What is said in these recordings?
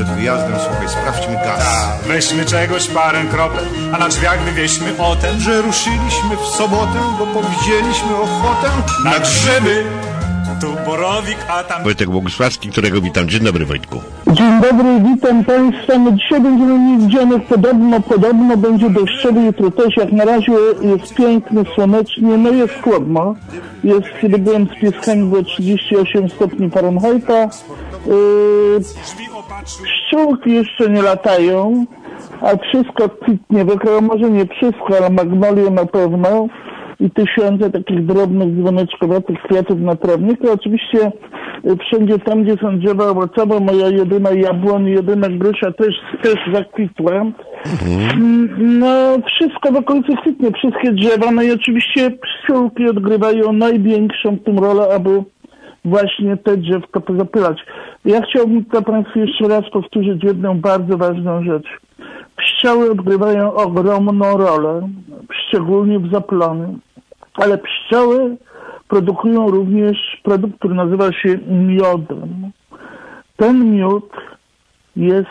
przed wyjazdem, słuchaj, sprawdźmy gaz. Tak, weźmy czegoś parę kropel, a na drzwiach wywieźmy o tem, Że ruszyliśmy w sobotę, bo powiedzieliśmy ochotę na grzyby. Tu borowik, a tam... Wojtek Bogusławski, którego witam. Dzień dobry, Wojtku. Dzień dobry, witam Państwa. No dzisiaj będziemy mieli dzień podobno będzie deszczowy, jutro też. Jak na razie jest piękny, słonecznie, no jest chłodno. Jest, kiedy byłem z pieskami, było 38 stopni Fahrenheita. Pszczółki jeszcze nie latają, a wszystko kwitnie. Może nie wszystko, ale magnolie na pewno. I tysiące takich drobnych, dzwoneczkowatych kwiatów na trawniku. Oczywiście wszędzie tam, gdzie są drzewa owocowe, moja jedyna jabłoń, jedyna grysza też zakwitła. No, wszystko w okolicy kwitnie, wszystkie drzewa. No i oczywiście pszczółki odgrywają największą w tym rolę, aby właśnie te drzewka pozapylać. Ja chciałbym dla Państwa jeszcze raz powtórzyć jedną bardzo ważną rzecz. Pszczoły odgrywają ogromną rolę, szczególnie w zapylaniu, ale pszczoły produkują również produkt, który nazywa się miodem. Ten miód jest,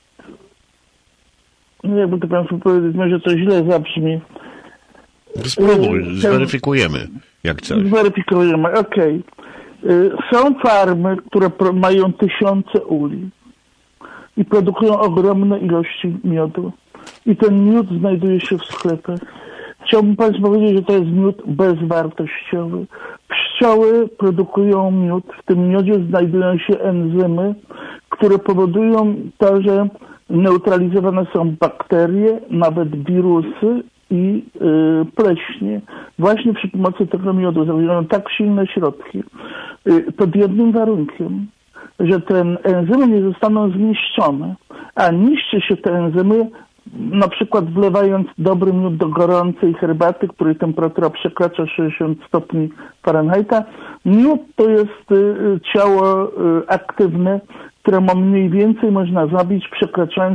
no jakby to Państwu powiedzieć, może to źle zabrzmi. Spróbuj, zweryfikujemy, jak coś. Zweryfikujemy, okej. Są farmy, które mają tysiące uli i produkują ogromne ilości miodu. I ten miód znajduje się w sklepach. Chciałbym Państwu powiedzieć, że to jest miód bezwartościowy. Pszczoły produkują miód. W tym miodzie znajdują się enzymy, które powodują to, że neutralizowane są bakterie, nawet wirusy i pleśnie. Właśnie przy pomocy tego miodu zawierają tak silne środki, pod jednym warunkiem, że te enzymy nie zostaną zniszczone, a niszczy się te enzymy na przykład wlewając dobry miód do gorącej herbaty, której temperatura przekracza 60 stopni Fahrenheita. Miód to jest ciało aktywne, któremu mniej więcej można zabić, przekraczając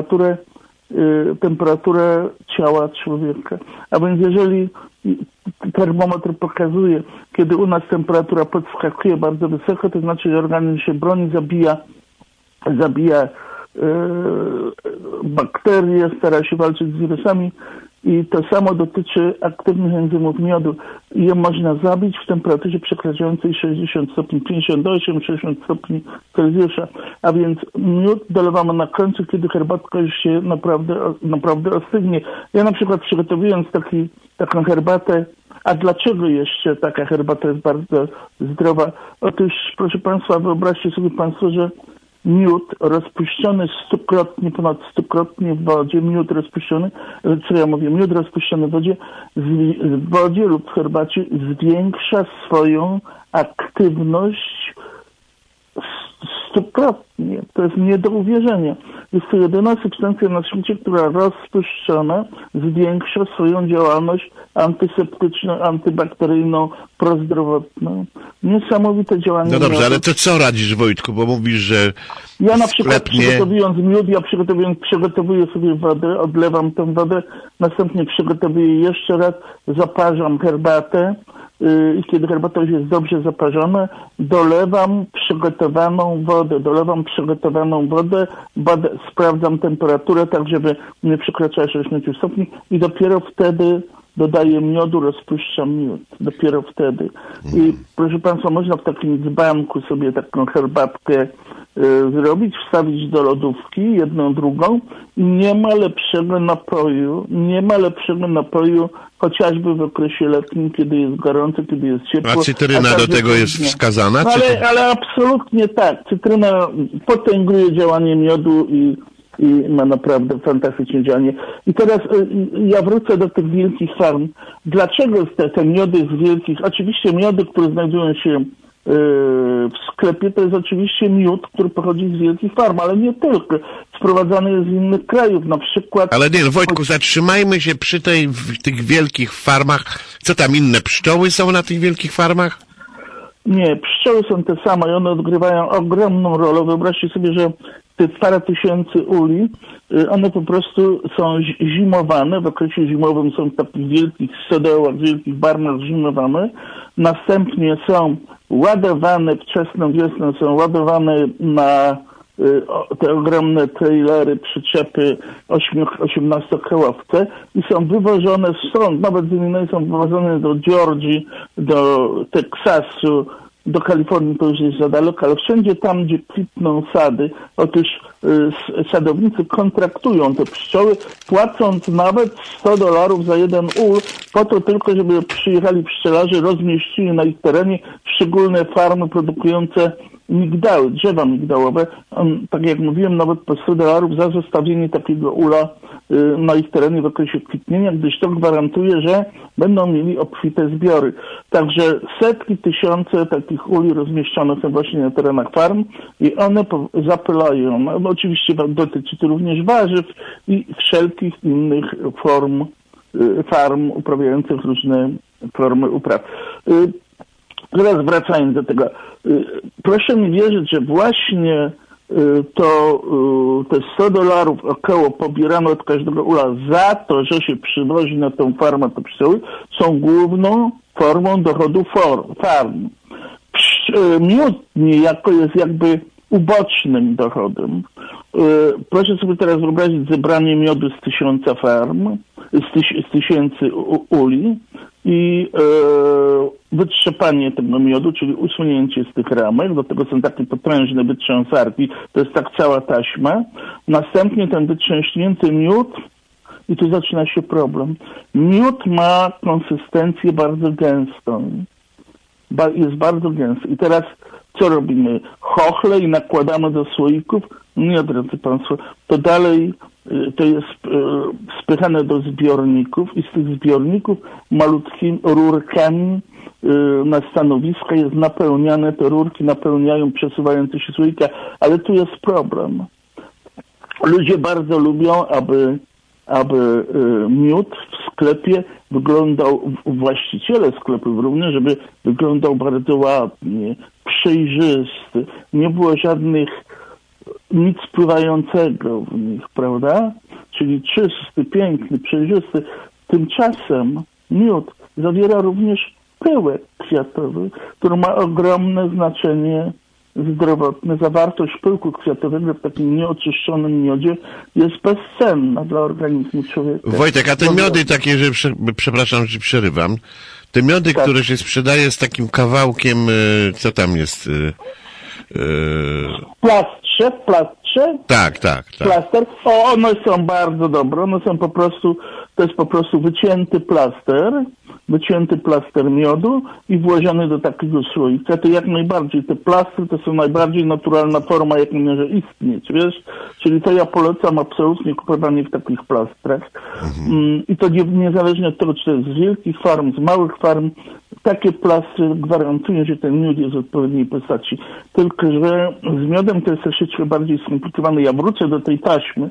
temperaturę ciała człowieka. A więc jeżeli termometr pokazuje, kiedy u nas temperatura podskakuje bardzo wysoko, to znaczy, że organizm się broni, zabija bakterie, stara się walczyć z wirusami i to samo dotyczy aktywnych enzymów miodu. Je można zabić w temperaturze przekraczającej 60 stopni, 58-60 stopni Celsjusza. A więc miód dolewamy na końcu, kiedy herbatka już się naprawdę ostygnie. Ja na przykład przygotowując taką herbatę, a dlaczego jeszcze taka herbata jest bardzo zdrowa? Otóż, proszę Państwa, wyobraźcie sobie Państwo, że miód rozpuszczony ponad stukrotnie w wodzie, miód rozpuszczony w wodzie lub w herbacie zwiększa swoją aktywność stukrotnie. To jest nie do uwierzenia. Jest to jedyna substancja na świecie, która rozpuszczona zwiększa swoją działalność antyseptyczną, antybakteryjną, prozdrowotną. Niesamowite działanie. No dobrze, miodu. ale to co radzisz, Wojtku? Bo mówisz, że ja na przykład przygotowując miód, przygotowuję sobie wodę, odlewam tę wodę, następnie przygotowuję jeszcze raz, zaparzam herbatę i kiedy herbata już jest dobrze zaparzona, dolewam przygotowaną wodę, sprawdzam temperaturę, tak żeby nie przekraczała 60 stopni i dopiero wtedy dodaję miodu, rozpuszczam miód. Dopiero wtedy. I proszę Państwa, można w takim dzbanku sobie taką herbatkę zrobić, wstawić do lodówki, jedną, drugą i nie ma lepszego napoju, chociażby w okresie letnim, kiedy jest gorąco, kiedy jest ciepło. A cytryna do tego jest wskazana? No, ale absolutnie tak. Cytryna potęguje działanie miodu i ma naprawdę fantastyczne działanie. I teraz ja wrócę do tych wielkich farm. Dlaczego te miody z wielkich... Oczywiście miody, które znajdują się w sklepie, to jest oczywiście miód, który pochodzi z wielkich farm, ale nie tylko. Sprowadzany jest z innych krajów, na przykład... Ale nie, Wojtku, zatrzymajmy się przy tych wielkich farmach. Co tam, inne pszczoły są na tych wielkich farmach? Nie, pszczoły są te same i one odgrywają ogromną rolę. Wyobraźcie sobie, że te parę tysięcy uli, one po prostu są zimowane. W okresie zimowym są w takich wielkich stodołach, wielkich barnach zimowane. Następnie są ładowane, wczesną wiosną są ładowane na te ogromne trailery, przyczepy 18-kołowce i są wywożone stąd, nawet z Illinois są wywożone do Georgii, do Teksasu, do Kalifornii to już jest za daleko, ale wszędzie tam, gdzie kwitną sady, otóż sadownicy kontraktują te pszczoły, płacąc nawet $100 za jeden ul, po to tylko, żeby przyjechali pszczelarze, rozmieścili na ich terenie szczególne farmy produkujące migdały, drzewa migdałowe. Tak jak mówiłem, nawet po $100 za zostawienie takiego ula na ich terenie w okresie kwitnienia, gdyż to gwarantuje, że będą mieli obfite zbiory. Także setki, tysiące takich uli rozmieszczone są właśnie na terenach farm i one zapylają. No, oczywiście dotyczy to również warzyw i wszelkich innych farm uprawiających różne formy upraw. Teraz wracając do tego, proszę mi wierzyć, że właśnie te $100 około pobierano od każdego ula za to, że się przywozi na tą farmę te pszczoły, są główną formą dochodu farm. Miód niejako jest jakby ubocznym dochodem. Proszę sobie teraz wyobrazić zebranie miodu z 1000 farm, z 1000 uli i wytrzepanie tego miodu, czyli usunięcie z tych ramek. Do tego są takie potężne wytrząsarki, to jest tak cała taśma. Następnie ten wytrząśnięty miód i tu zaczyna się problem. Miód ma konsystencję bardzo gęstą. Jest bardzo gęsty. I teraz co robimy? Chochle i nakładamy do słoików? Nie, drodzy Państwo, to dalej to jest spychane do zbiorników i z tych zbiorników malutkimi rurkami na stanowiska jest napełniane, te rurki napełniają przesuwające się słoika, ale tu jest problem. Ludzie bardzo lubią, aby miód w sklepie wyglądał, właściciele sklepów również, żeby wyglądał bardzo ładnie, przejrzysty, nie było nic pływającego w nich, prawda? Czyli czysty, piękny, przejrzysty. Tymczasem miód zawiera również pyłek kwiatowy, który ma ogromne znaczenie zdrowotne. Zawartość pyłku kwiatowego w takim nieoczyszczonym miodzie jest bezcenna dla organizmu człowieka. Wojtek, a te miody takie, że przepraszam, że przerywam, te miody, tak, które się sprzedaje z takim kawałkiem, co tam jest? W plastrze? Tak. Plaster. One są bardzo dobre. One są to jest po prostu wycięty plaster miodu i włożony do takiego słoika. To jak najbardziej, te plastry to są najbardziej naturalna forma, jak może istnieć, wiesz? Czyli to ja polecam absolutnie kupowanie w takich plastrach. I to niezależnie od tego, czy to jest z wielkich farm, z małych farm, takie plastry gwarantują, że ten miód jest w odpowiedniej postaci. Tylko że z miodem to jest troszeczkę bardziej skomplikowane. Ja wrócę do tej taśmy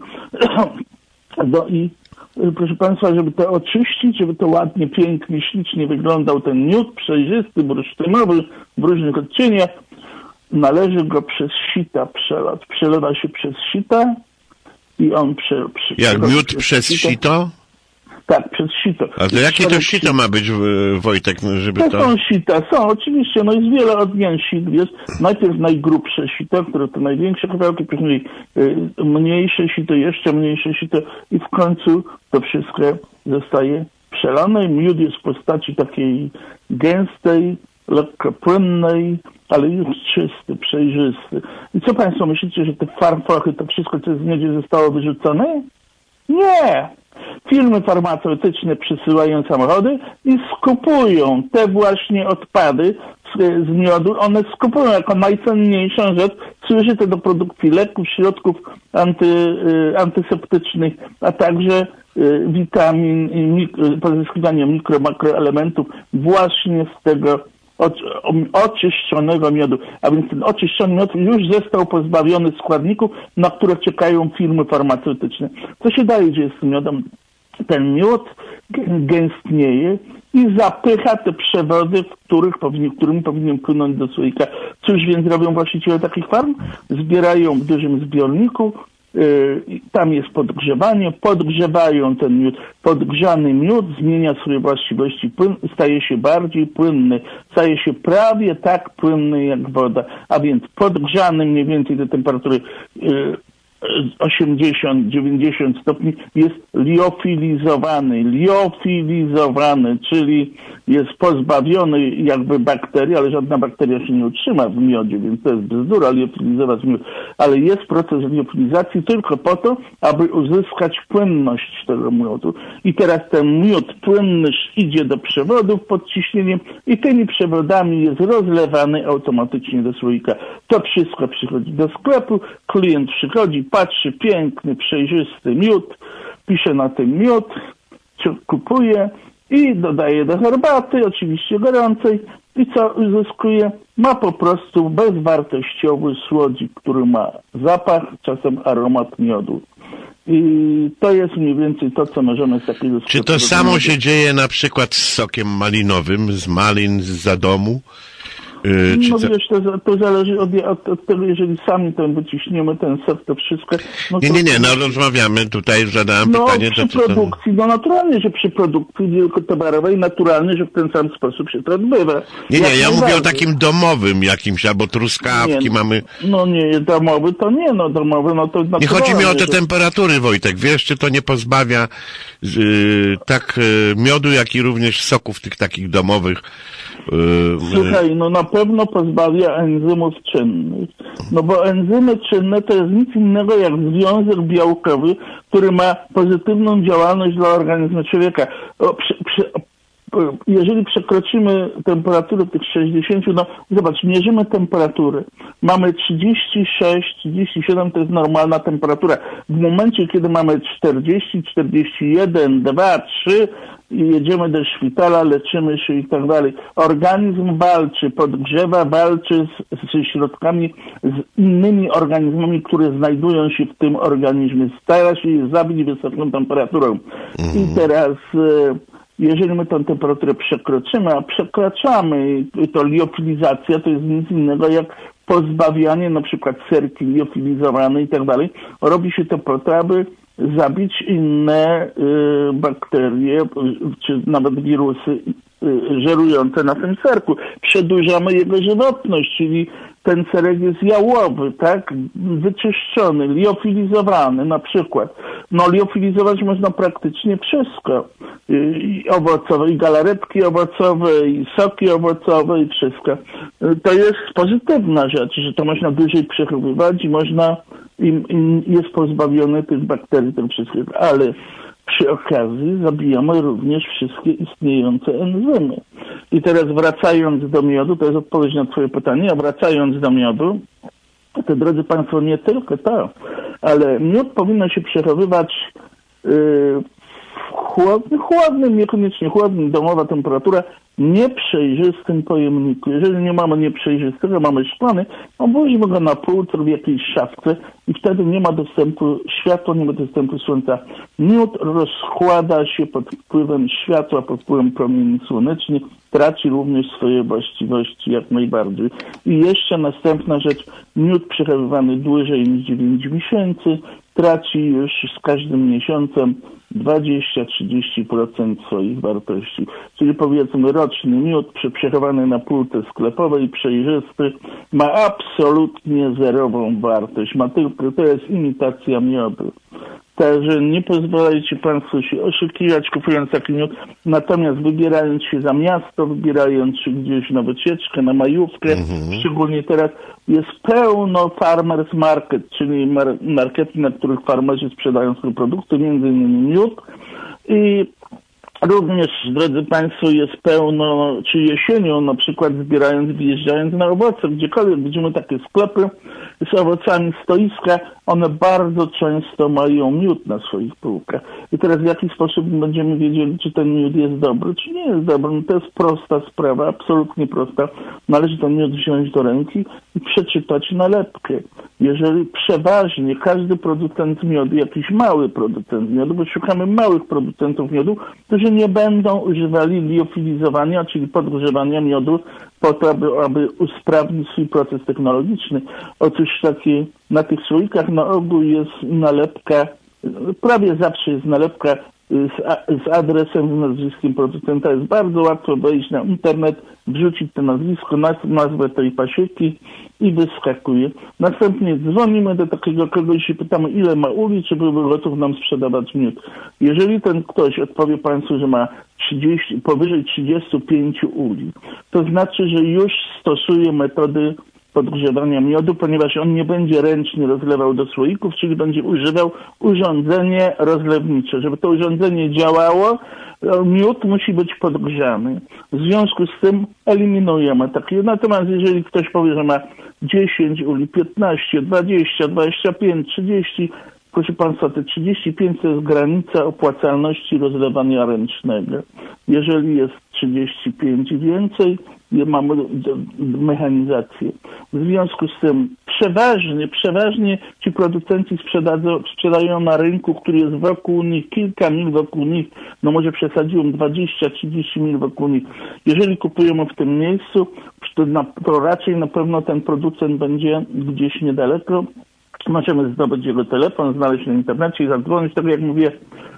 proszę Państwa, żeby to oczyścić, żeby to ładnie, pięknie, ślicznie wyglądał ten miód, przejrzysty, bursztynowy, w różnych odcieniach, należy go przez sita przelać. Przelewa się przez sita i on Jak miód przez sito? Tak, przez sito. A to jakie to sito ma być, Wojtek, żeby to... To są sita, oczywiście, jest wiele odmian sit, jest najpierw najgrubsze sito, które to największe kawałki, później mniejsze sito, jeszcze mniejsze sito i w końcu to wszystko zostaje przelane. Miód jest w postaci takiej gęstej, lekko płynnej, ale już czysty, przejrzysty. I co Państwo myślicie, że te farfochy, to wszystko, co z miodzie zostało wyrzucone? Nie! Firmy farmaceutyczne przysyłają samochody i skupują te właśnie odpady z miodu. One skupują jako najcenniejszą rzecz. Służy to do produkcji leków, środków antyseptycznych, a także witamin i pozyskiwania makroelementów właśnie z tego oczyszczonego miodu. A więc ten oczyszczony miód już został pozbawiony składników, na które czekają firmy farmaceutyczne. Co się dalej dzieje z tym miodem? Ten miód gęstnieje i zapycha te przewody, którymi powinien płynąć do słoika. Cóż więc robią właściciele takich farm? Zbierają w dużym zbiorniku Tam jest podgrzewanie, podgrzewają ten miód. Podgrzany miód zmienia swoje właściwości, staje się bardziej płynny, staje się prawie tak płynny jak woda, a więc podgrzany mniej więcej do temperatury 80-90 stopni jest liofilizowany, czyli jest pozbawiony jakby bakterii, ale żadna bakteria się nie utrzyma w miodzie, więc to jest bzdura liofilizować miód, ale jest proces liofilizacji tylko po to, aby uzyskać płynność tego miodu. I teraz ten miód płynny idzie do przewodów pod ciśnieniem i tymi przewodami jest rozlewany automatycznie do słoika. To wszystko przychodzi do sklepu, klient przychodzi, patrzy, piękny, przejrzysty miód, pisze na tym miód, kupuje i dodaje do herbaty, oczywiście gorącej, i co uzyskuje? Ma po prostu bezwartościowy słodzik, który ma zapach, czasem aromat miodu. I to jest mniej więcej to, co możemy z takiego... Czy to samo się dzieje na przykład z sokiem malinowym, z malin zza domu? No wiesz, to zależy od tego, jeżeli sami to wyciśniemy ten sok, to wszystko... No to... Nie, rozmawiamy tutaj, zadałem pytanie... przy produkcji, no naturalnie, że przy produkcji wielkotowarowej, naturalnie, że w ten sam sposób się to odbywa. Nie, ja mówię o takim domowym jakimś, albo truskawki mamy... No nie, domowy to nie, domowy, no to... Nie chodzi mi o te temperatury, Wojtek, wiesz, czy to nie pozbawia tak miodu, jak i również soków tych takich domowych... Słuchaj, no na pewno pozbawia enzymów czynnych. No bo enzymy czynne to jest nic innego jak związek białkowy, który ma pozytywną działalność dla organizmu człowieka. Jeżeli przekroczymy temperaturę tych 60, no zobacz, mierzymy temperaturę. Mamy 36, 37 to jest normalna temperatura. W momencie, kiedy mamy 40, 41, 2, 3 i jedziemy do szpitala, leczymy się i tak dalej. Organizm walczy, podgrzewa, walczy ze środkami, z innymi organizmami, które znajdują się w tym organizmie. Stara się je zabić wysoką temperaturą. I teraz... jeżeli my tę temperaturę przekroczymy, a przekraczamy, to liofilizacja to jest nic innego jak pozbawianie na przykład serki liofilizowane i tak dalej. Robi się to po to, aby zabić inne bakterie, czy nawet wirusy żerujące na tym serku. Przedłużamy jego żywotność, czyli ten serek jest jałowy, tak? Wyczyszczony, liofilizowany na przykład. No liofilizować można praktycznie wszystko. I owocowe, i galaretki owocowe, i soki owocowe, i wszystko. To jest pozytywna rzecz, że to można dłużej przechowywać i można, jest pozbawione tych bakterii, tym wszystkim. Ale przy okazji zabijamy również wszystkie istniejące enzymy. I teraz wracając do miodu, to jest odpowiedź na twoje pytanie, a wracając do miodu, to drodzy Państwo, nie tylko to, ale miód powinno się przechowywać w chłodnym, niekoniecznie chłodnym, domowa temperatura, nieprzejrzystym pojemniku. Jeżeli nie mamy nieprzejrzystego, mamy szklany, obłożymy go na pół w jakiejś szafce i wtedy nie ma dostępu światła, nie ma dostępu słońca. Miód rozkłada się pod wpływem światła, pod wpływem promieni słonecznych, traci również swoje właściwości jak najbardziej. I jeszcze następna rzecz, miód przechowywany dłużej niż 9 miesięcy traci już z każdym miesiącem 20-30% swoich wartości. Czyli powiedzmy roczny miód przechowany na półce sklepowej, przejrzysty, ma absolutnie zerową wartość. Ma tylko, to jest imitacja miodu. Także nie pozwalajcie Państwo się oszukiwać kupując taki miód, natomiast wybierając się za miasto, wybierając się gdzieś na wycieczkę, na majówkę, szczególnie teraz jest pełno farmers market, czyli markety, na których farmerzy sprzedają swoje produkty, między innymi miód. I również, drodzy Państwo, jest pełno, czy jesienią na przykład zbierając, wyjeżdżając na owoce, gdziekolwiek widzimy takie sklepy z owocami, stoiska, one bardzo często mają miód na swoich półkach. I teraz w jaki sposób będziemy wiedzieli, czy ten miód jest dobry, czy nie jest dobry? No to jest prosta sprawa, absolutnie prosta. Należy ten miód wziąć do ręki i przeczytać nalepkę. Jeżeli przeważnie każdy producent miodu, jakiś mały producent miodu, bo szukamy małych producentów miodu, którzy nie będą używali liofilizowania, czyli podgrzewania miodu po to, aby usprawnić swój proces technologiczny. Otóż na tych słoikach na ogół jest nalepka, prawie zawsze jest nalepka z adresem, z nazwiskiem producenta. Jest bardzo łatwo wejść na internet, wrzucić to nazwisko, nazwę tej pasieki i wyskakuje. Następnie dzwonimy do takiego kogoś i pytamy, ile ma uli, czy byłby gotów nam sprzedawać miód. Jeżeli ten ktoś odpowie Państwu, że ma powyżej 35 uli, to znaczy, że już stosuje metody podgrzewania miodu, ponieważ on nie będzie ręcznie rozlewał do słoików, czyli będzie używał urządzenie rozlewnicze. Żeby to urządzenie działało, miód musi być podgrzany. W związku z tym eliminujemy takie. Natomiast jeżeli ktoś powie, że ma 10 uli, 15, 20, 25, 30, proszę Państwa, te 35 to jest granica opłacalności rozlewania ręcznego. Jeżeli jest 35 i więcej, mamy mechanizację. W związku z tym przeważnie ci producenci sprzedają na rynku, który jest wokół nich, kilka mil wokół nich, no może przesadziłem 20-30 mil wokół nich. Jeżeli kupujemy w tym miejscu, to raczej na pewno ten producent będzie gdzieś niedaleko. Możemy zdobyć jego telefon, znaleźć na internecie i zadzwonić, tak jak mówię,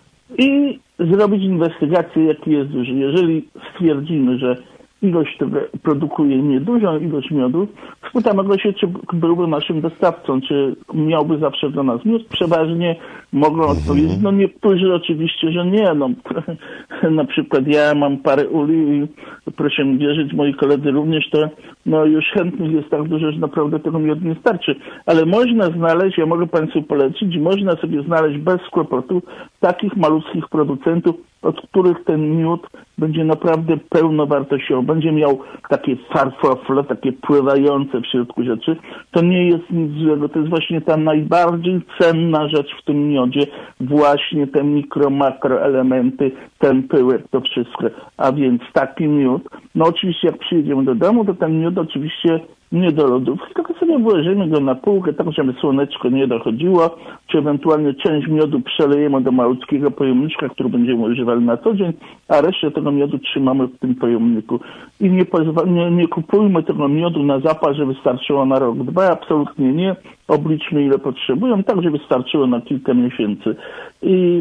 i zrobić inwestygację, jaki jest duży. Jeżeli stwierdzimy, że ilość tego produkuje niedużą ilość miodu, spytamy go się, czy byłby naszym dostawcą, czy miałby zawsze do nas miód. Przeważnie mogą odpowiedzieć, no niektórzy oczywiście, że nie. No, na przykład ja mam parę uli i proszę mi wierzyć, moi koledzy również, to no już chętnych jest tak dużo, że naprawdę tego miodu nie starczy. Ale można znaleźć, ja mogę Państwu polecić, można sobie znaleźć bez kłopotu takich malutkich producentów, od których ten miód będzie naprawdę pełnowartościowy. Będzie miał takie farfofle, takie pływające w środku rzeczy. To nie jest nic złego. To jest właśnie ta najbardziej cenna rzecz w tym miodzie. Właśnie te makroelementy, ten pyłek, to wszystko. A więc taki miód. No oczywiście jak przyjedziemy do domu, to ten miód oczywiście nie do lodówki, tylko sobie włożymy go na półkę, tak żeby słoneczko nie dochodziło, czy ewentualnie część miodu przelejemy do malutkiego pojemniczka, który będziemy używali na co dzień, a resztę tego miodu trzymamy w tym pojemniku. I nie kupujmy tego miodu na zapas, żeby starczyło na rok, 2, absolutnie nie. Obliczmy, ile potrzebują, tak żeby starczyło na kilka miesięcy. I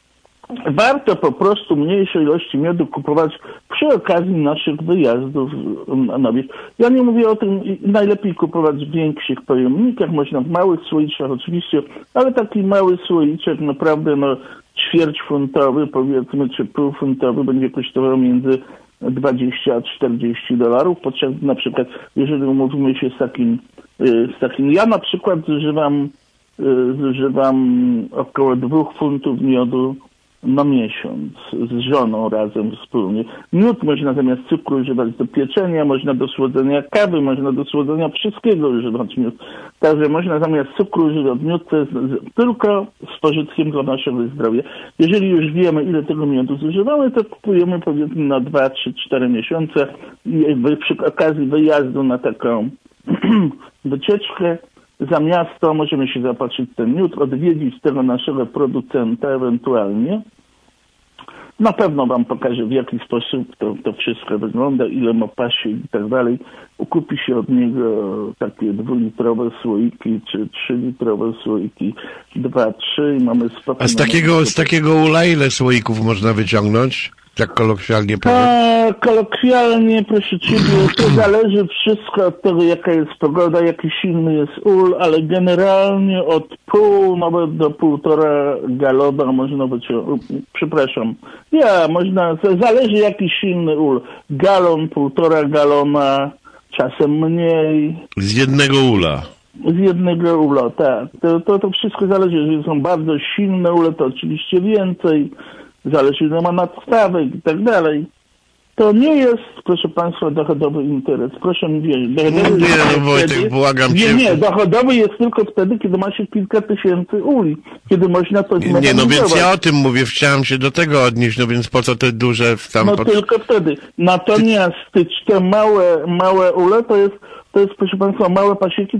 warto po prostu mniejsze ilości miodu kupować przy okazji naszych wyjazdów na wieś. Ja nie mówię o tym, najlepiej kupować w większych pojemnikach, można w małych słoiczkach oczywiście, ale taki mały słoiczek naprawdę ćwierćfuntowy, powiedzmy, czy półfuntowy będzie kosztował między 20 a $40. Podczas na przykład, jeżeli umówimy się z takim, ja na przykład zużywam około 2 funtów miodu na miesiąc z żoną razem wspólnie. Miód można zamiast cukru używać do pieczenia, można do słodzenia kawy, można do słodzenia wszystkiego używać miód. Także można zamiast cukru używać miód, to jest tylko z pożytkiem dla naszego zdrowia. Jeżeli już wiemy, ile tego miodu zużywamy, to kupujemy powiedzmy na 2, 3, 4 miesiące i przy okazji wyjazdu na taką wycieczkę za miasto możemy się zapatrzyć ten miód, odwiedzić tego naszego producenta ewentualnie. Na pewno Wam pokażę, w jaki sposób to wszystko wygląda, ile ma pasiek i tak dalej. Kupi się od niego takie 2-litrowe słoiki, czy 3-litrowe słoiki, 2, 3 i mamy spokój. A z takiego ula ile słoików można wyciągnąć? Tak kolokwialnie powiem. Kolokwialnie, proszę Ciebie, to zależy wszystko od tego, jaka jest pogoda, jaki silny jest ul, ale generalnie od pół, nawet do 1,5 galona można wyciągnąć. Przepraszam. Zależy jaki silny ul. Galon, 1,5 galona, czasem mniej. Z jednego ula. Z jednego ula, tak. To wszystko zależy. Jeżeli są bardzo silne ule, to oczywiście więcej. Zależy, ile ma nadstawek i tak dalej. To nie jest, proszę Państwa, dochodowy interes. Proszę mi wierzyć. Wojtek, błagam Cię. Nie, dochodowy jest tylko wtedy, kiedy ma się kilka tysięcy uli. Kiedy można to zmechanizować. Nie, no więc ja o tym mówię, chciałem się do tego odnieść, no więc po co te duże tylko wtedy. Natomiast te małe ule to jest, proszę Państwa, małe pasieki to jest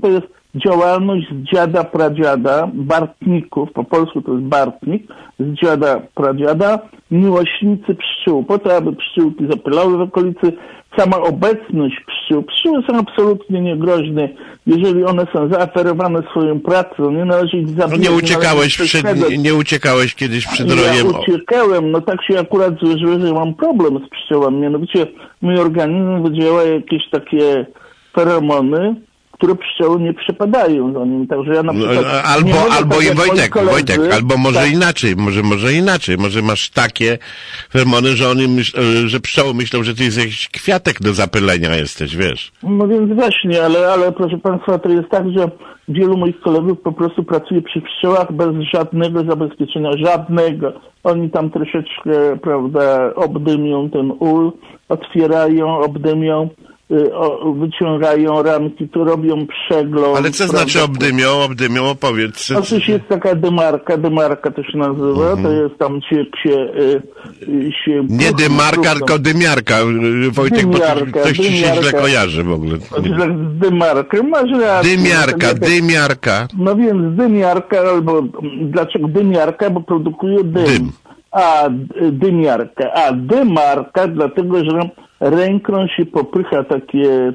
działalność z dziada, pradziada, Bartników, po polsku to jest Bartnik, z dziada, pradziada, miłośnicy pszczół, po to, aby pszczółki zapylały w okolicy. Sama obecność pszczół, pszczóły są absolutnie niegroźne, jeżeli one są zaaferowane swoją pracą, nie należy ich zabijać. Nie uciekałeś kiedyś przed rojem? Ja uciekałem, no tak się akurat złożyło, że mam problem z pszczołami, mianowicie mój organizm wydziela jakieś takie feromony, które pszczoły nie przepadają za nim, także ja na przykład... Wojtek, albo może inaczej, może masz takie fermony, że pszczoły myślą, że ty jest jakiś kwiatek do zapylenia jesteś, wiesz. No więc właśnie, ale proszę państwa, to jest tak, że wielu moich kolegów po prostu pracuje przy pszczołach bez żadnego zabezpieczenia, żadnego. Oni tam troszeczkę, prawda, obdymią ten ul, otwierają, obdymią, wyciągają ramki, tu robią przegląd. Ale co znaczy obdymią, opowiedz. Otóż jest taka dymarka to się nazywa, to jest tam się nie dymarka, tylko dymiarka. Wojtek, bo ktoś ci się źle kojarzy w ogóle. Z dymarkiem, masz rację. Dymiarka. No więc dymiarka, albo dlaczego dymiarka? Bo produkuje dym. Dymiarka. A dymarka, dlatego, że ręką się popycha takie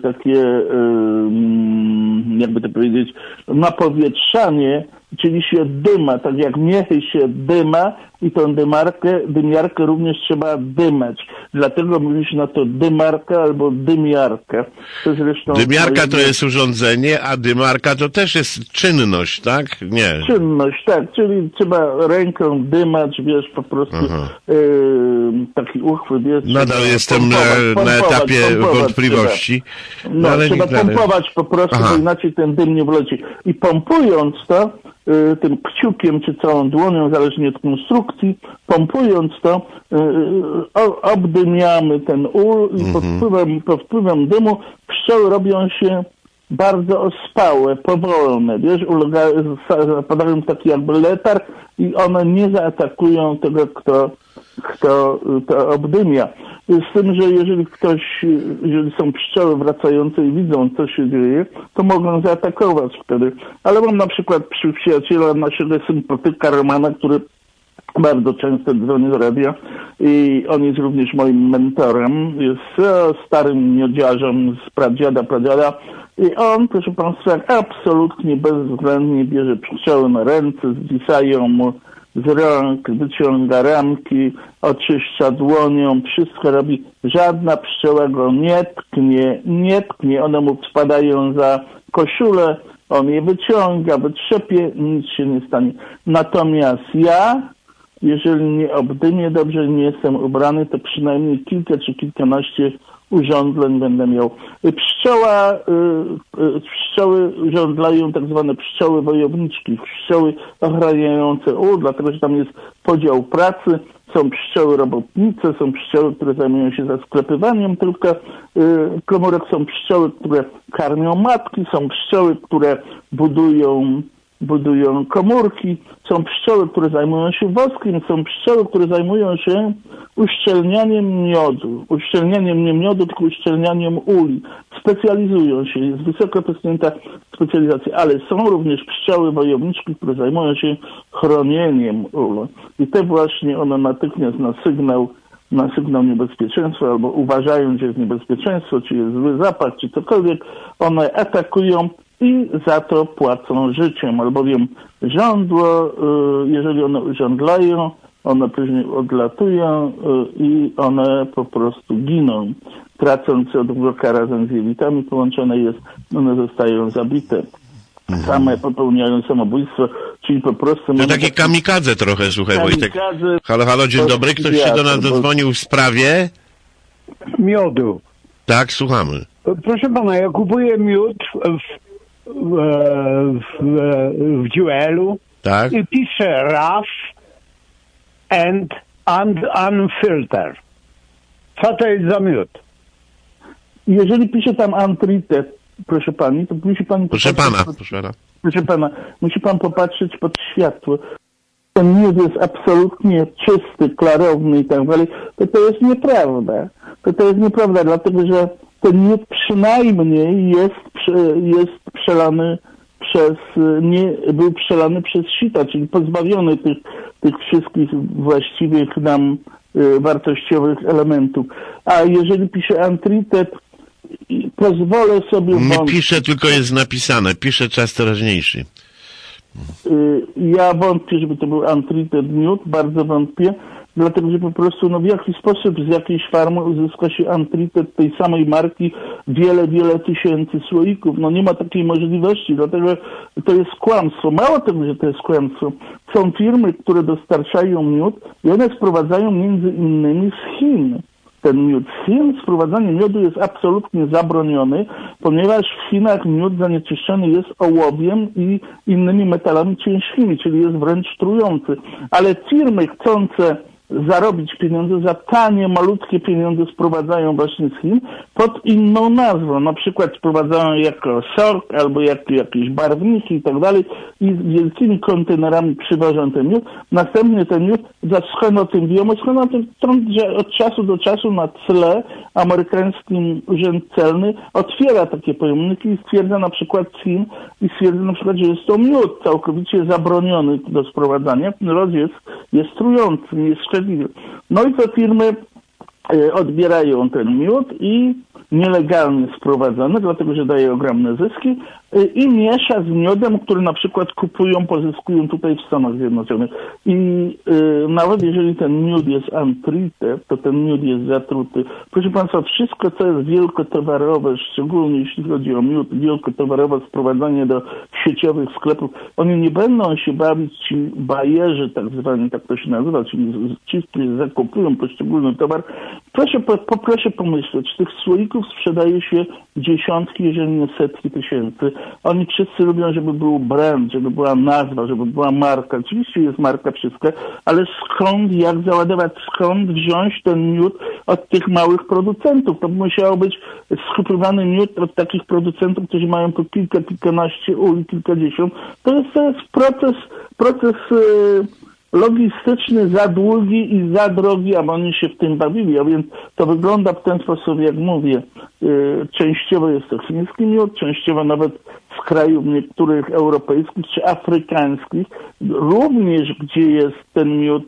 jakby to powiedzieć, napowietrzanie, czyli się dyma, tak jak miechy się dyma i tą dymiarkę również trzeba dymać. Dlatego mówi się na to dymarka albo dymiarka. To zresztą dymiarka to jest urządzenie, a dymarka to też jest czynność, tak? Nie. Czynność, tak, czyli trzeba ręką dymać, wiesz, po prostu taki uchwyt jest. Nadal jestem na etapie wątpliwości. No, ale trzeba pompować po prostu, bo inaczej ten dym nie wleci. I pompując to, tym kciukiem czy całą dłonią, zależnie od konstrukcji, pompując to, obdymiamy ten ul i pod wpływem dymu pszczoły robią się bardzo ospałe, powolne, wiesz, zapadają w taki jakby letarg i one nie zaatakują tego, kto to obdymia. Z tym, że jeżeli są pszczoły wracające i widzą, co się dzieje, to mogą zaatakować wtedy. Ale mam na przykład przyjaciela naszego sympatyka Romana, który bardzo często dzwoni z radia i on jest również moim mentorem, jest starym miodziarzem z pradziada i on, proszę państwa, absolutnie bezwzględnie bierze pszczoły na ręce, zwisają mu z rąk, wyciąga ramki, oczyszcza dłonią, wszystko robi. Żadna pszczoła go nie tknie, one mu spadają za koszulę, on je wyciąga, wytrzepie, nic się nie stanie. Natomiast ja, jeżeli nie obdymię dobrze, nie jestem ubrany, to przynajmniej kilka czy kilkanaście urządzeń będę miał. Pszczoły urządlają tak zwane pszczoły wojowniczki, pszczoły ochraniające dlatego że tam jest podział pracy. Są pszczoły robotnice, są pszczoły, które zajmują się zasklepywaniem tylko komórek, są pszczoły, które karmią matki, są pszczoły, które budują komórki, są pszczoły, które zajmują się woskiem, są pszczoły, które zajmują się uszczelnianiem miodu. Uszczelnianiem nie miodu, tylko uszczelnianiem uli. Specjalizują się, jest wysoko posunięta specjalizacja, ale są również pszczoły wojowniczki, które zajmują się chronieniem ulu. I te właśnie one natychmiast na sygnał niebezpieczeństwa, albo uważają, że jest niebezpieczeństwo, czy jest zły zapach, czy cokolwiek, one atakują i za to płacą życiem, albowiem żądło, jeżeli one żądlają, one później odlatują i one po prostu giną. Tracąc CO2 razem z jelitami połączone jest, one zostają zabite. Same popełniają samobójstwo, czyli po prostu... To takie kamikadze trochę, słuchaj Wojtek. Halo, dzień dobry, ktoś się do nas zadzwonił w sprawie? Miodu. Tak, słuchamy. Proszę pana, ja kupuję miód w Duelu, tak? I piszę rough and unfiltered. Co to jest za miód? Jeżeli pisze tam untreated, proszę pani, to musi pani... Proszę pana, musi pan popatrzeć pod światło. Ten miód jest absolutnie czysty, klarowny i tak dalej. To jest nieprawda. To jest nieprawda, dlatego że ten miód przynajmniej jest przelany był przelany przez sita, czyli pozbawiony tych wszystkich właściwych nam wartościowych elementów. A jeżeli pisze Antritet, pozwolę sobie nie pisze, tylko jest napisane. Pisze czas teraźniejszy. Ja wątpię, żeby to był Antritet miód, bardzo wątpię, dlatego że po prostu w jaki sposób z jakiejś farmy uzyska się Antritet tej samej marki wiele tysięcy słoików. Nie ma takiej możliwości, dlatego to jest kłamstwo. Mało tego, że to jest kłamstwo. Są firmy, które dostarczają miód i one sprowadzają między innymi z Chin ten miód. Z Chin sprowadzanie miodu jest absolutnie zabroniony, ponieważ w Chinach miód zanieczyszczony jest ołowiem i innymi metalami ciężkimi, czyli jest wręcz trujący. Ale firmy chcące zarobić pieniądze, za tanie, malutkie pieniądze sprowadzają właśnie z Chin pod inną nazwą. Na przykład sprowadzają jako sok albo jakieś barwniki i tak dalej i z wielkimi kontenerami przywożą ten miód. Następnie ten miód za schenotym wiemy, że od czasu do czasu na tle amerykański urząd celny otwiera takie pojemniki i stwierdza na przykład Chin i stwierdza na przykład, że jest to miód całkowicie zabroniony do sprowadzania. Ten roz jest trujący, jest szkodliwy. No i te firmy odbierają ten miód i nielegalnie sprowadzany, dlatego że daje ogromne zyski i miesza z miodem, który na przykład pozyskują tutaj w Stanach Zjednoczonych. I nawet jeżeli ten miód jest Antritet, to ten miód jest zatruty. Proszę Państwa, wszystko co jest wielkotowarowe, szczególnie jeśli chodzi o miód, wielkotowarowe sprowadzanie do sieciowych sklepów, oni nie będą się bawić, ci bajerzy tak zwani, tak to się nazywa, czyli ci, którzy zakupują poszczególny towar. Proszę pomyśleć, tych słoików sprzedaje się dziesiątki, jeżeli nie setki tysięcy. Oni wszyscy lubią, żeby był brand, żeby była nazwa, żeby była marka. Oczywiście jest marka wszystko, ale jak załadować, skąd wziąć ten miód od tych małych producentów? To musiało być skupowany miód od takich producentów, którzy mają po kilkanaście uli, kilkadziesiąt. To jest proces logistyczny za długi i za drogi, a oni się w tym bawili, a więc to wygląda w ten sposób, jak mówię, częściowo jest to chiński miód, częściowo nawet z krajów niektórych europejskich czy afrykańskich, również gdzie jest ten miód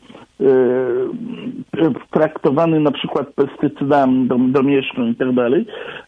traktowany na przykład pestycydami do mieszkań i tak dalej.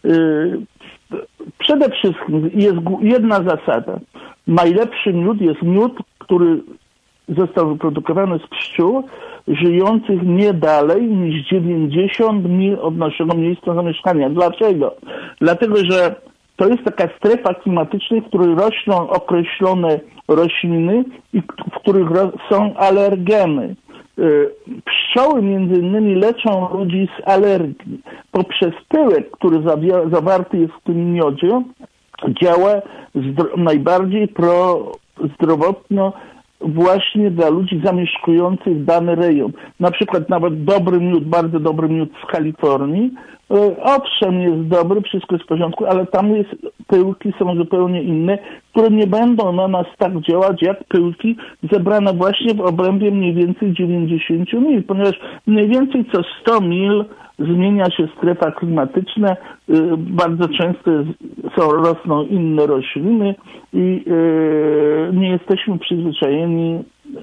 Przede wszystkim jest jedna zasada. Najlepszy miód jest miód, który został wyprodukowany z pszczół żyjących nie dalej niż 90 mil od naszego miejsca zamieszkania. Dlaczego? Dlatego, że to jest taka strefa klimatyczna, w której rosną określone rośliny i w których są alergeny. Pszczoły między innymi leczą ludzi z alergii. Poprzez pyłek, który zawarty jest w tym miodzie, działa najbardziej prozdrowotno właśnie dla ludzi zamieszkujących dany rejon. Na przykład nawet dobry miód, bardzo dobry miód z Kalifornii, owszem jest dobry, wszystko jest w porządku, ale tam pyłki są zupełnie inne, które nie będą na nas tak działać jak pyłki zebrane właśnie w obrębie mniej więcej 90 mil, ponieważ mniej więcej co 100 mil zmienia się strefa klimatyczna, bardzo często rosną inne rośliny i nie jesteśmy przyzwyczajeni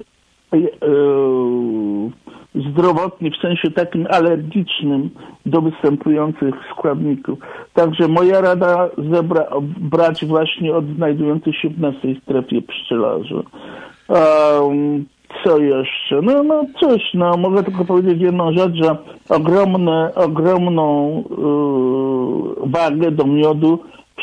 zdrowotnie, w sensie takim alergicznym do występujących składników. Także moja rada brać właśnie od znajdujących się w naszej strefie pszczelarzy. Co jeszcze? No cóż, mogę tylko powiedzieć jedną rzecz, że ogromną wagę do miodu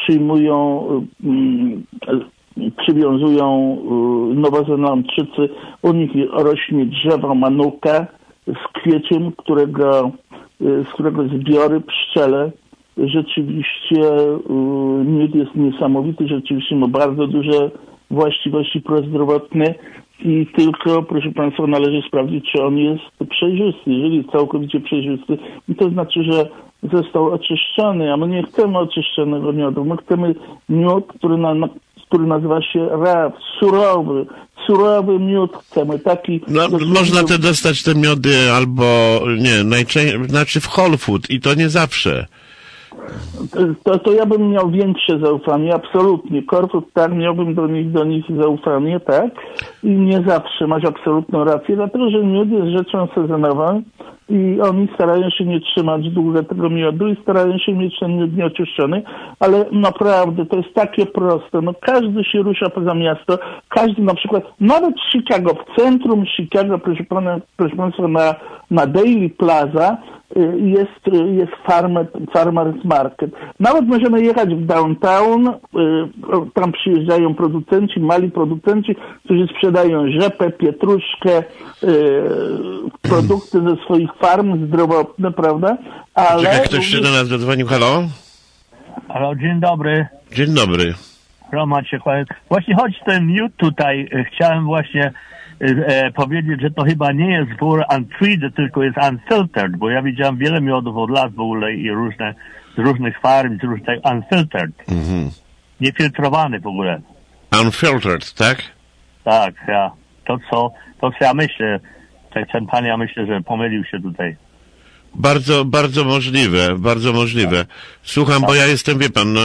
przywiązują Nowozelandczycy. U nich rośnie drzewo manuka z kwieciem, z którego zbiory pszczele rzeczywiście miód jest niesamowity, rzeczywiście ma bardzo duże właściwości prozdrowotne i tylko, proszę Państwa, należy sprawdzić, czy on jest przejrzysty. Jeżeli jest całkowicie przejrzysty, to znaczy, że został oczyszczony, a my nie chcemy oczyszczonego miodu. My chcemy miód, który nazywa się RAW, surowy miód chcemy, taki... Można też dostać te miody albo, znaczy w Whole Food i to nie zawsze. to ja bym miał większe zaufanie, absolutnie. Korfut, tak, miałbym do nich zaufanie, tak. I nie zawsze masz absolutną rację, dlatego że miód jest rzeczą sezonową i oni starają się nie trzymać długo tego miodu i starają się mieć ten miód nieoczyszczony, ale naprawdę to jest takie proste. No każdy się rusza poza miasto, każdy na przykład, nawet w Chicago, w centrum Chicago, proszę Państwa, na Daily Plaza jest Farmers Market. Nawet możemy jechać w downtown, tam przyjeżdżają producenci, mali producenci, którzy sprzedają rzepę, pietruszkę, produkty ze swoich farm zdrowotne, prawda? Ale czekaj, ktoś się do nas zadzwonił, halo? Halo, dzień dobry. Dzień dobry. Maciek, właśnie chodź ten miód tutaj, chciałem właśnie powiedzieć, że to chyba nie jest wór untreated, tylko jest unfiltered, bo ja widziałem wiele miodów od lat w ogóle i z różnych farm, z różnych unfiltered. Niefiltrowany w ogóle. Unfiltered, tak? Tak, ja. To co ja myślę, ten pan, ja myślę, że pomylił się tutaj. Bardzo, bardzo możliwe, bardzo możliwe. Słucham, bo ja jestem, wie pan,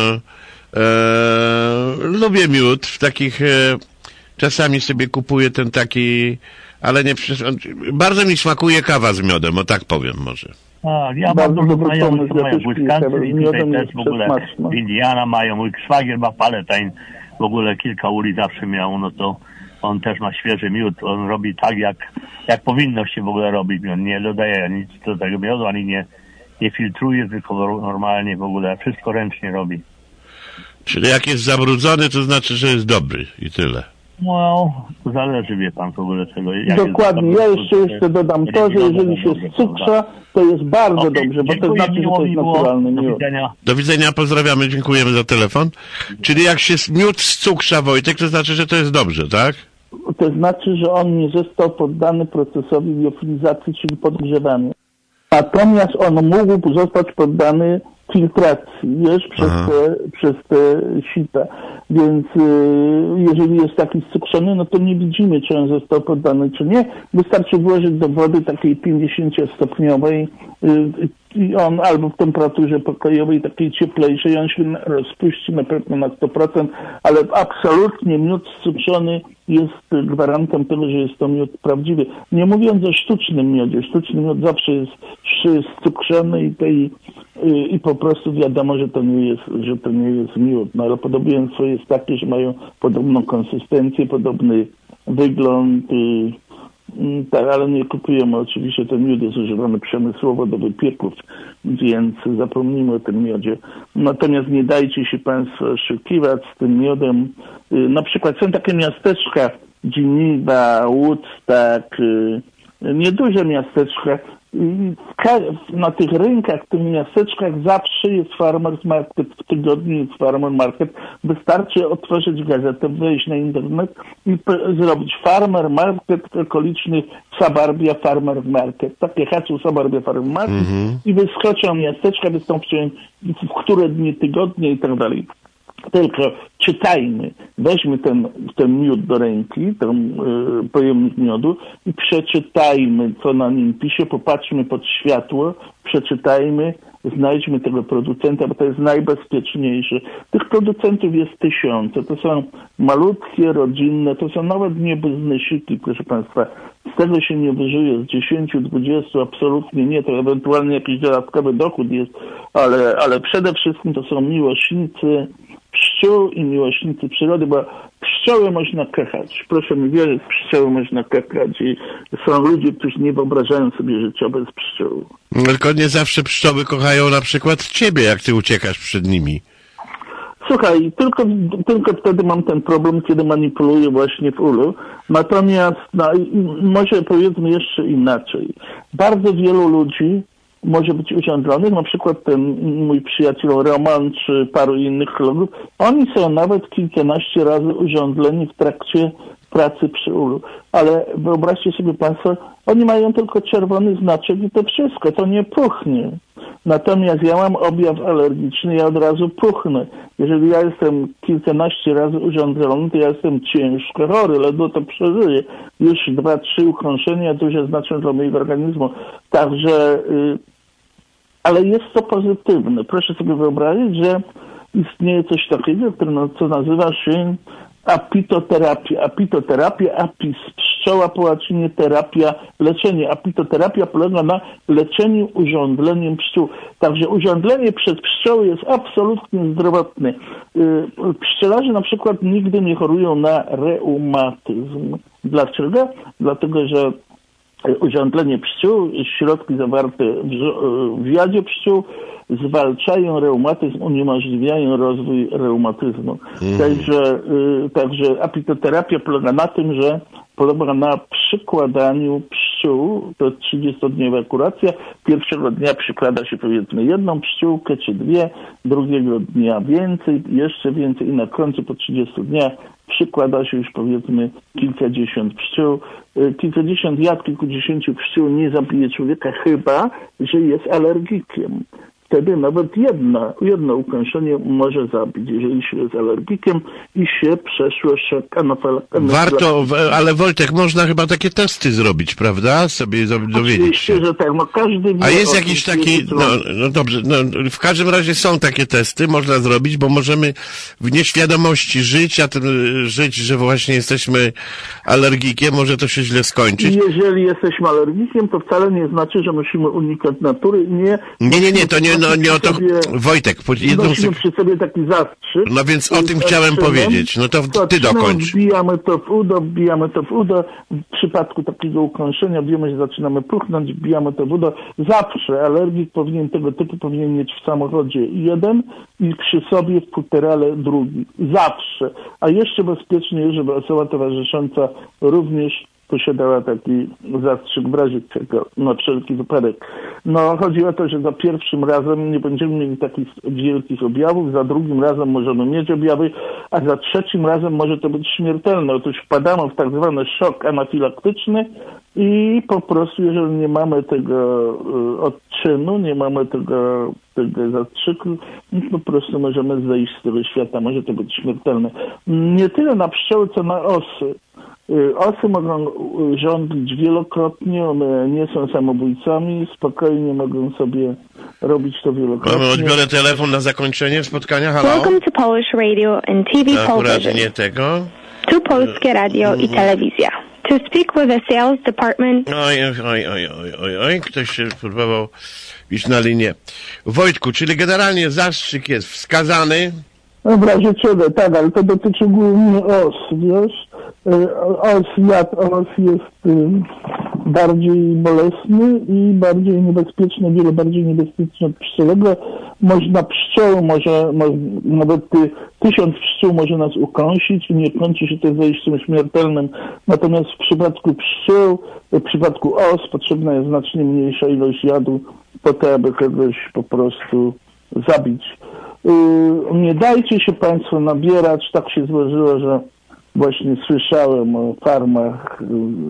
lubię miód w takich... Czasami sobie kupuję ten taki, ale nie bardzo mi smakuje kawa z miodem, o tak powiem może. Ja mam dużo znajomych, co mają w Wisconsin i tutaj też w ogóle w Indiana mają, mój szwagier ma Palatine, w ogóle kilka uli zawsze miał, no to on też ma świeży miód, on robi tak jak powinno się w ogóle robić, on nie dodaje nic do tego miodu, ani nie filtruje, tylko normalnie w ogóle wszystko ręcznie robi. Czyli jak jest zabrudzony, to znaczy, że jest dobry i tyle. No, zależy, wie pan, w ogóle tego. Dokładnie. Ja jeszcze dodam to, że jeżeli się cukrza, to jest bardzo dobrze, bo to znaczy, że to jest naturalny miód. Do widzenia, pozdrawiamy, dziękujemy za telefon. Czyli jak się miód zcukrza, Wojtek, to znaczy, że to jest dobrze, tak? To znaczy, że on nie został poddany procesowi liofilizacji, czyli podgrzewania. Natomiast on mógł zostać poddany filtracji, wiesz, przez te sita. Więc jeżeli jest taki cukrzony, no to nie widzimy, czy on został poddany, czy nie. Wystarczy włożyć do wody takiej 50-stopniowej i on albo w temperaturze pokojowej takiej cieplejszej, on się rozpuści na pewno na 100%, ale absolutnie miód cukrzony jest gwarantem tego, że jest to miód prawdziwy. Nie mówiąc o sztucznym miodzie. Sztuczny miód zawsze jest cukrzony i po prostu wiadomo, że to nie jest miód. No ale podobieństwo jest takie, że mają podobną konsystencję, podobny wygląd, tak, ale nie kupujemy oczywiście, ten miód jest używany przemysłowo do wypieków, więc zapomnijmy o tym miodzie. Natomiast nie dajcie się Państwo oszukiwać z tym miodem. Na przykład są takie miasteczka, Geneva, Woodstock, nieduże miasteczka. Na tych rynkach, w tych miasteczkach zawsze jest Farmers Market, w tygodniu jest Farmer Market. Wystarczy otworzyć gazetę, wejść na internet i zrobić Farmer Market w okolicznych Suburbia Farmer Market. Takie hasło Suburbia Farmer Market i wyskoczą miasteczka, wystąpią w które dni tygodnia i tak dalej. Tylko czytajmy, weźmy ten miód do ręki, ten pojemnik miodu i przeczytajmy, co na nim pisze, popatrzmy pod światło, przeczytajmy, znajdźmy tego producenta, bo to jest najbezpieczniejsze. Tych producentów jest tysiące, to są malutkie, rodzinne, to są nawet nie biznesiki, proszę Państwa. Z tego się nie wyżyje, z 10, 20, absolutnie nie, to ewentualnie jakiś dodatkowy dochód jest, ale przede wszystkim to są miłośnicy pszczół i miłośnicy przyrody, bo pszczoły można kochać. Proszę mi wierzyć, pszczoły można kochać i są ludzie, którzy nie wyobrażają sobie życia bez pszczół. Tylko nie zawsze pszczoły kochają na przykład ciebie, jak ty uciekasz przed nimi. Słuchaj, tylko wtedy mam ten problem, kiedy manipuluję właśnie w ulu. Natomiast, może powiedzmy jeszcze inaczej. Bardzo wielu ludzi może być urządlonych, na przykład ten mój przyjaciel Roman czy paru innych kolegów, oni są nawet kilkanaście razy urządleni w trakcie pracy przy ulu. Ale wyobraźcie sobie Państwo, oni mają tylko czerwony znaczek i to wszystko, to nie puchnie. Natomiast ja mam objaw alergiczny, ja od razu puchnę. Jeżeli ja jestem kilkanaście razy urządzony, to ja jestem ciężko chory, ledwo to przeżyję. Już 2-3 ukąszenia duże znaczą dla mojego organizmu. Także ale jest to pozytywne. Proszę sobie wyobrazić, że istnieje coś takiego, co nazywa się apitoterapia. Apitoterapia, apis, pszczoła po łacinie, terapia, leczenie. Apitoterapia polega na leczeniu urządleniem pszczół. Także urządlenie przez pszczoły jest absolutnie zdrowotne. Pszczelarze na przykład nigdy nie chorują na reumatyzm. Dlaczego? Dlatego, że urządlenie pszczół, środki zawarte w jadzie pszczół zwalczają reumatyzm, uniemożliwiają rozwój reumatyzmu. Także apitoterapia polega na tym, że polega na przykładaniu pszczół, to 30-dniowa kuracja. Pierwszego dnia przykłada się powiedzmy jedną pszczółkę czy dwie, drugiego dnia więcej, jeszcze więcej i na końcu po 30 dniach przykłada się już powiedzmy kilkadziesiąt pszczół. Kilkadziesiąt jad, kilkudziesięciu pszczół nie zabije człowieka, chyba że jest alergikiem. Wtedy nawet jedno ukąszenie może zabić, jeżeli się jest alergikiem i się przeszło szok anafilaktyki. Warto, ale Wojtek, można chyba takie testy zrobić, prawda? Sobie dowiedzieć się. Że tak, no każdy wie. A jest jakiś taki, no dobrze, w każdym razie są takie testy, można zrobić, bo możemy w nieświadomości żyć, że właśnie jesteśmy alergikiem, może to się źle skończyć. Jeżeli jesteśmy alergikiem, to wcale nie znaczy, że musimy unikać natury. Nie, to nie o to... Wojtek, nosimy przy sobie taki zastrzyk. No więc o tym chciałem powiedzieć. No to ty dokończ. Wbijamy to w udo. W przypadku takiego ukąszenia wiemy, że zaczynamy puchnąć, wbijamy to w udo. Zawsze alergik tego typu powinien mieć w samochodzie jeden i przy sobie w futerale drugi. Zawsze. A jeszcze bezpieczniej, żeby osoba towarzysząca również posiadała taki zastrzyk w razie czego, na wszelki wypadek. No, chodzi o to, że za pierwszym razem nie będziemy mieli takich wielkich objawów, za drugim razem możemy mieć objawy, a za trzecim razem może to być śmiertelne. Otóż wpadamy w tak zwany szok anafilaktyczny i po prostu, jeżeli nie mamy tego odczynu, nie mamy tego zastrzyku, po prostu możemy zejść z tego świata, może to być śmiertelne. Nie tyle na pszczoły, co na osy. Osy mogą żądlić wielokrotnie, one nie są samobójcami, spokojnie mogą sobie robić to wielokrotnie. Odbiorę telefon na zakończenie spotkania, halo? Welcome to Polish Radio and TV Akurat nie tego. Tu Polskie Radio i Telewizja. To speak with the sales department. Oj, ktoś się próbował iść na linię. Wojtku, czyli generalnie zastrzyk jest wskazany? No w razie czego, tak, ale to dotyczy głównie os, wiesz? Jad os jest bardziej bolesny i bardziej niebezpieczny, wiele bardziej niebezpieczny od pszczelego. Można pszczoł, nawet 1000 pszczół może nas ukąsić i nie kończy się to zejściem śmiertelnym. Natomiast w przypadku pszczół, w przypadku os potrzebna jest znacznie mniejsza ilość jadu po to, aby kogoś po prostu zabić. Nie dajcie się Państwo nabierać, tak się złożyło, że właśnie słyszałem o farmach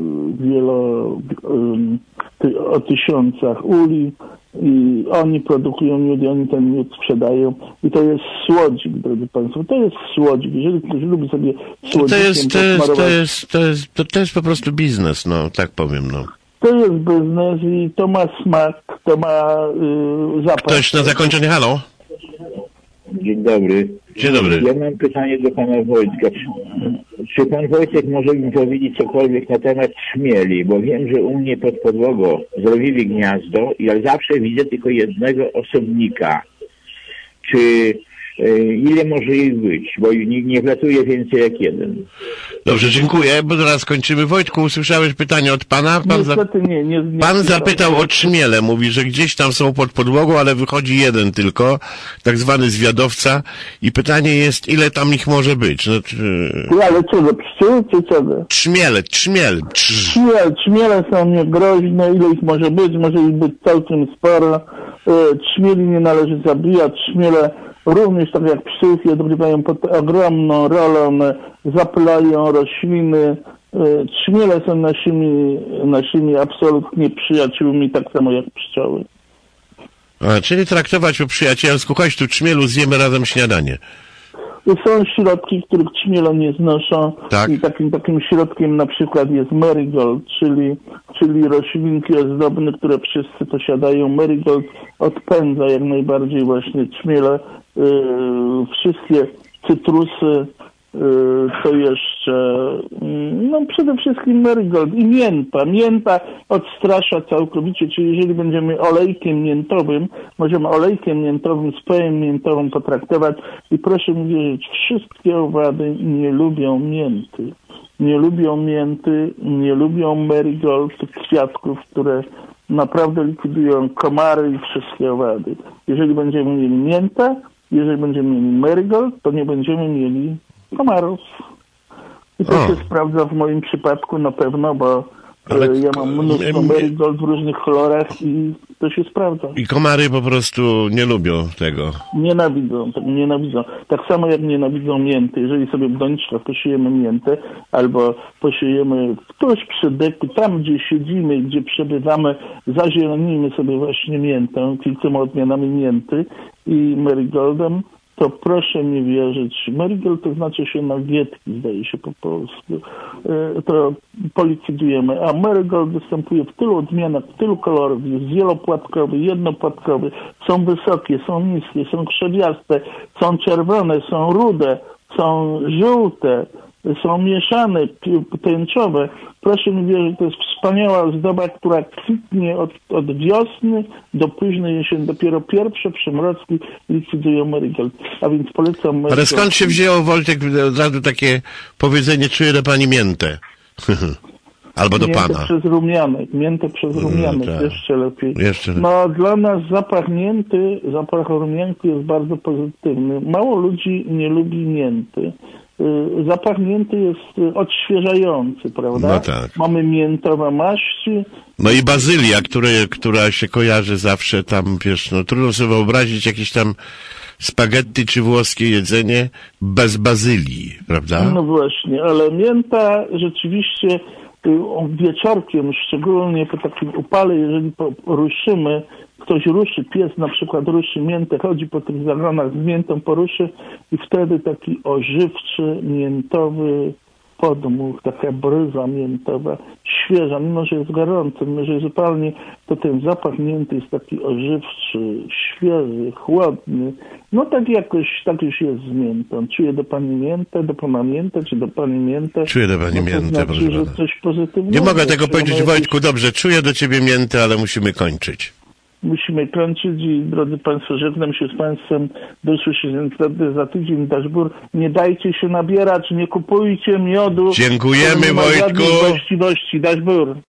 o tysiącach uli i oni produkują miód i oni ten miód sprzedają i to jest słodzik, drodzy Państwo, to jest słodzik. Jeżeli ktoś lubi sobie słodzikiem to jest po prostu biznes, no, tak powiem, no. To jest biznes i to ma smak, to ma zapach. Ktoś na zakończenie, halo? Dzień dobry. Dzień dobry. Ja mam pytanie do pana Wojtka. Czy pan Wojtek może mi powiedzieć cokolwiek na temat trzmieli? Bo wiem, że u mnie pod podłogą zrobili gniazdo i ja zawsze widzę tylko jednego osobnika. Czy ile może ich być? Bo nie wlatuje więcej jak jeden. Dobrze, dziękuję, bo zaraz kończymy. Wojtku, usłyszałeś pytanie od pana? Pan zapytał o trzmiele. Mówi, że gdzieś tam są pod podłogą, ale wychodzi jeden tylko, tak zwany zwiadowca. I pytanie jest, ile tam ich może być? No, ale czego, pszczół czy czego? Trzmiele są niegroźne. Ile ich może być? Może ich być całkiem sporo. Trzmieli nie należy zabijać. Trzmiele również, tak jak pszczółki, odgrywają ogromną rolę, one zapylają rośliny. Trzmiele są naszymi absolutnie przyjaciółmi, tak samo jak pszczoły. Czyli traktować po przyjacielsku, chodź tu trzmielu, zjemy razem śniadanie. Są środki, których trzmiele nie znoszą. Tak. I takim środkiem na przykład jest Marigold, czyli czyli roślinki ozdobne, które wszyscy posiadają. Marigold odpędza jak najbardziej właśnie ćmiele, wszystkie cytrusy, to jeszcze, no przede wszystkim marigold i mięta. Mięta odstrasza całkowicie, czyli jeżeli będziemy olejkiem miętowym, możemy olejkiem miętowym, sprayem miętowym potraktować i proszę mi wierzyć, wszystkie owady nie lubią mięty. Nie lubią mięty, nie lubią marigold, kwiatków, które naprawdę likwidują komary i wszystkie owady. Jeżeli będziemy mieli miętę, jeżeli będziemy mieli marigold, to nie będziemy mieli komarów. I to się sprawdza w moim przypadku na pewno, bo ja mam mnóstwo marigold w różnych kolorach i to się sprawdza. I komary po prostu nie lubią tego. Nienawidzą. Tak samo jak nienawidzą mięty. Jeżeli sobie w doniczkach posiejemy miętę albo posiejemy ktoś przy deku, tam gdzie siedzimy, gdzie przebywamy, zazielonimy sobie właśnie miętę, kilkoma odmianami mięty i marigoldem, to proszę mi wierzyć, marigold to znaczy się nagietki, zdaje się po polsku, to polikwidujemy, a marigold występuje w tylu odmianach, w tylu kolorów, jest wielopłatkowy, jednopłatkowy, są wysokie, są niskie, są krzewiaste, są czerwone, są rude, są żółte, są mieszane, tęczowe. Proszę mi wierzyć, to jest wspaniała ozdoba, która kwitnie od wiosny do późnej jesieni. Dopiero pierwsze przymrozki likwidują marigold. A więc polecam marigold. Ale skąd się wzięło, Wojtek, od razu takie powiedzenie, czuję do pani miętę? Albo do pana. Miętę przez rumianek, tak. Jeszcze lepiej. No, dla nas zapach mięty, zapach rumianki jest bardzo pozytywny. Mało ludzi nie lubi mięty. Zapach mięty jest odświeżający, prawda? No tak. Mamy miętowe maści. No i bazylia, która się kojarzy zawsze tam, wiesz, no trudno sobie wyobrazić jakieś tam spaghetti czy włoskie jedzenie bez bazylii, prawda? No właśnie, ale mięta rzeczywiście wieczorkiem, szczególnie po takim upale, jeżeli ruszymy, ktoś ruszy, pies na przykład ruszy miętę, chodzi po tych zagonach z miętą, poruszy i wtedy taki ożywczy, miętowy podmuch, taka bryza miętowa, świeża, mimo że jest gorący, mimo że jest upalnie, to ten zapach mięty jest taki ożywczy, świeży, chłodny. No tak już jest z miętą. Czuję do pani miętę, do pana miętę, czy do pani miętę. Czuję do pani miętę, to znaczy, że coś pozytywnego. Nie mogę tego powiedzieć, Wojtku, dobrze, czuję do ciebie miętę, ale musimy kończyć. Musimy kończyć i drodzy Państwo, żegnam się z Państwem, do usłyszenia za tydzień, Daszbur. Nie dajcie się nabierać, nie kupujcie miodu. Dziękujemy, Wojtku. Właściwości, Daszbur.